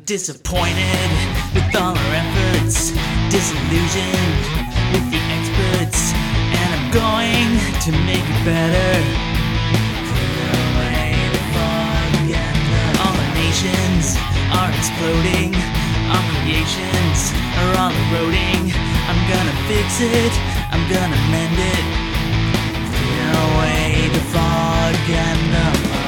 Disappointed with all our efforts, disillusioned with the experts, and I'm going to make it better. Clear away the fog and all our nations are exploding, our creations are all eroding. I'm gonna fix it, I'm gonna mend it. Clear away the fog and the mud.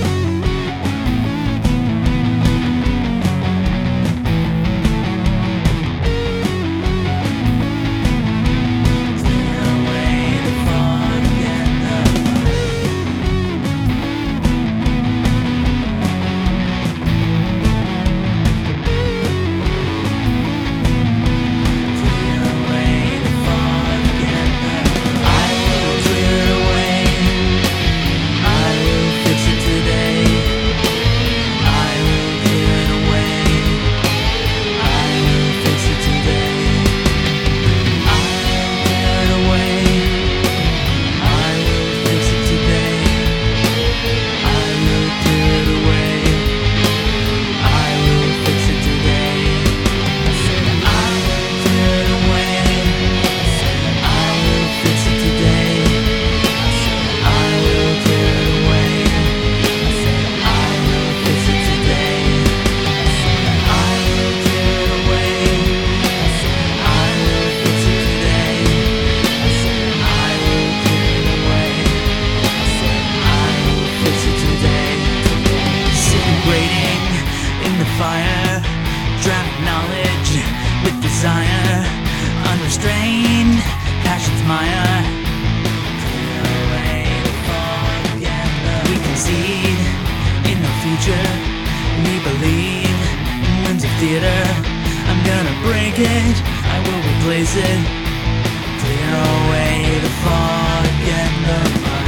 Fire, drowning knowledge with desire, unrestrained passion's mire. Clear away the fog and we concede in the future. We believe in whims of theater. I'm gonna break it, I will replace it. Clear away the fog and the mud.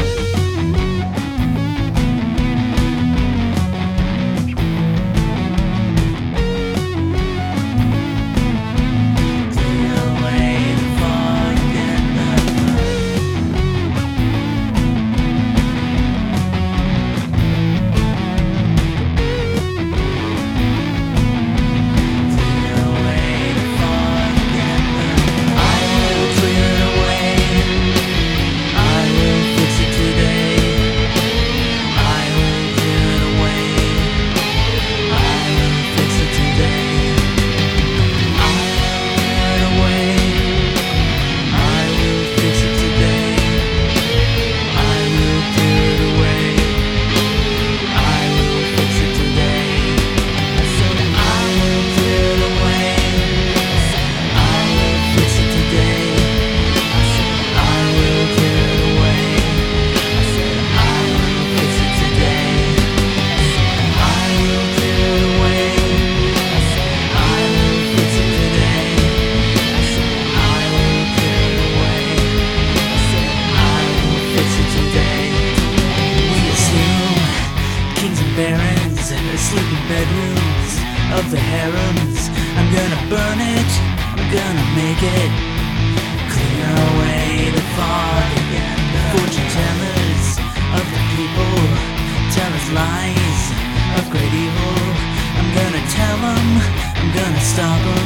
Sleeping bedrooms of the harems. I'm gonna burn it, I'm gonna make it. Clear away the fog again. Fortune tellers of the people tell us lies of great evil. I'm gonna tell them, I'm gonna stop them.